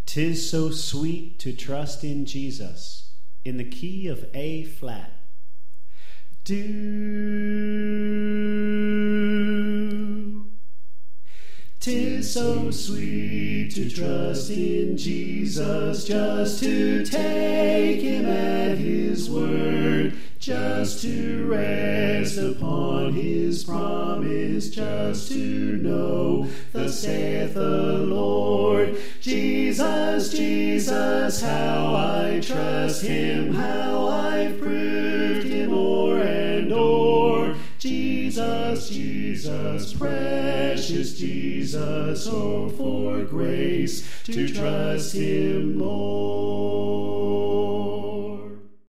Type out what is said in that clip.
'Tis so sweet to trust in Jesus in the key of A flat. Do. 'Tis so sweet to trust in Jesus, just to take him at his word, just to rest upon his promise, just to know, thus saith the Lord. Jesus, Jesus, how I trust him, how I've proved him o'er and o'er. Jesus, Jesus, precious Jesus, oh, for grace to trust him more.